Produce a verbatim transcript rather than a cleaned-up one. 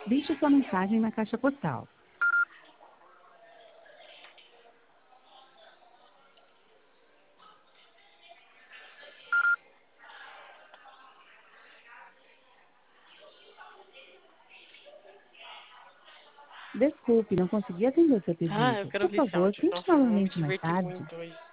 Deixe sua mensagem na caixa postal. Desculpe, não consegui atender o seu Ah, eu pedido. quero Por ver esse favor, áudio. tente Nossa, eu vou me novamente mais divertir tarde. muito hoje.